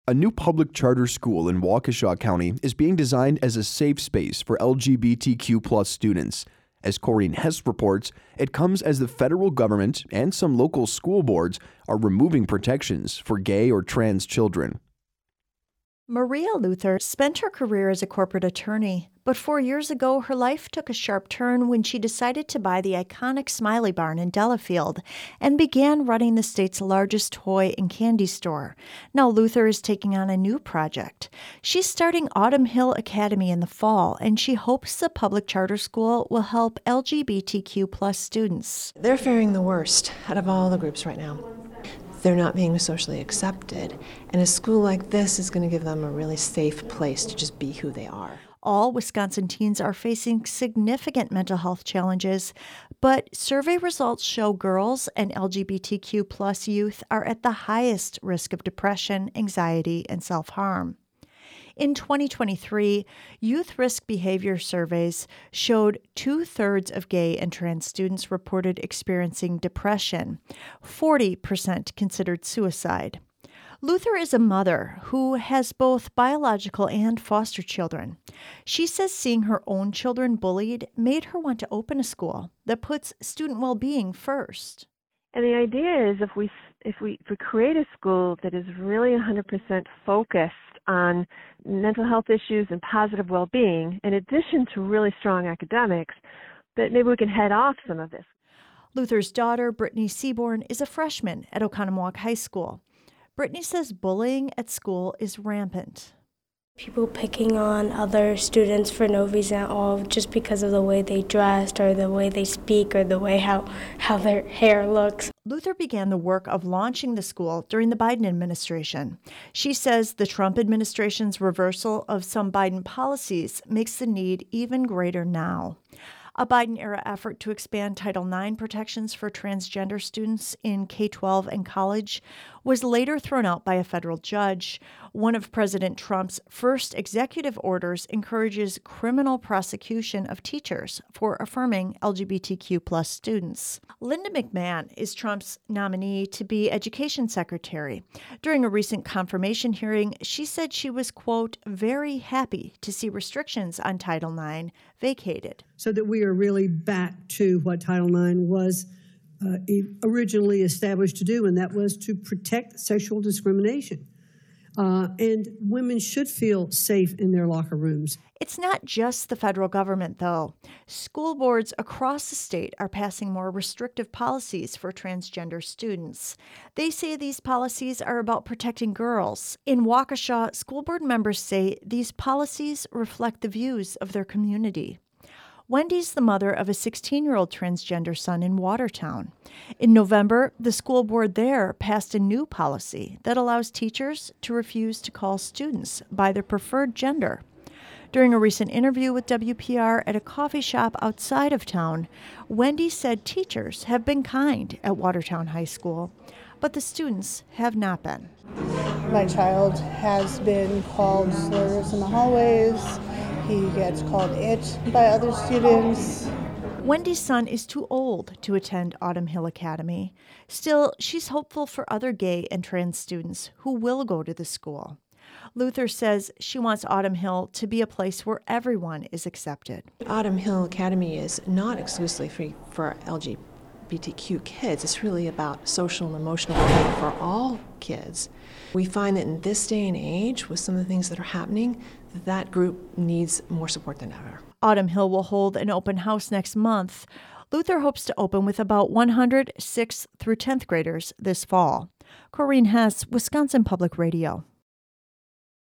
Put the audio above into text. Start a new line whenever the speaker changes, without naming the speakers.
A new public charter school in Waukesha County is being designed as a safe space for LGBTQ+ students. As Corrine Hess reports, it comes as the federal government and some local school boards are removing protections for gay or trans children.
Maria Luther spent her career as a corporate attorney, but 4 years ago, her life took a sharp turn when she decided to buy the iconic Smiley Barn in Delafield and began running the state's largest toy and candy store. Now Luther is taking on a new project. She's starting Autumn Hill Academy in the fall, and she hopes the public charter school will help LGBTQ+ students.
They're faring the worst out of all the groups right now. They're not being socially accepted, and a school like this is going to give them a really safe place to just be who they are.
All Wisconsin teens are facing significant mental health challenges, but survey results show girls and LGBTQ+ youth are at the highest risk of depression, anxiety, and self-harm. In 2023, youth risk behavior surveys showed 2/3 of gay and trans students reported experiencing depression. 40% considered suicide. Luther is a mother who has both biological and foster children. She says seeing her own children bullied made her want to open a school that puts student well-being first.
And the idea is if we create a school that is really 100% focused on mental health issues and positive well-being, in addition to really strong academics, that maybe we can head off some of this.
Luther's daughter, Brittany Seaborn, is a freshman at Oconomowoc High School. Brittany says bullying at school is rampant.
People picking on other students for no reason at all, just because of the way they dressed or the way they speak or the way how their hair looks.
Luther began the work of launching the school during the Biden administration. She says the Trump administration's reversal of some Biden policies makes the need even greater now. A Biden-era effort to expand Title IX protections for transgender students in K-12 and college was later thrown out by a federal judge. One of President Trump's first executive orders encourages criminal prosecution of teachers for affirming LGBTQ+ students. Linda McMahon is Trump's nominee to be Education Secretary. During a recent confirmation hearing, she said she was, quote, very happy to see restrictions on Title IX vacated.
So that we are really back to what Title IX was originally established to do, and that was to protect sexual discrimination. And women should feel safe in their locker rooms.
It's not just the federal government, though. School boards across the state are passing more restrictive policies for transgender students. They say these policies are about protecting girls. In Waukesha, school board members say these policies reflect the views of their community. Wendy's the mother of a 16-year-old transgender son in Watertown. In November, the school board there passed a new policy that allows teachers to refuse to call students by their preferred gender. During a recent interview with WPR at a coffee shop outside of town, Wendy said teachers have been kind at Watertown High School, but the students have not been.
My child has been called slurs in the hallways. He gets called it by other students.
Wendy's son is too old to attend Autumn Hill Academy. Still, she's hopeful for other gay and trans students who will go to the school. Luther says she wants Autumn Hill to be a place where everyone is accepted.
Autumn Hill Academy is not exclusively for LGBTQ kids. It's really about social and emotional care for all kids. We find that in this day and age, with some of the things that are happening, that group needs more support than ever.
Autumn Hill will hold an open house next month. Luther hopes to open with about 100 6th through 10th graders this fall. Corrine Hess, Wisconsin Public Radio.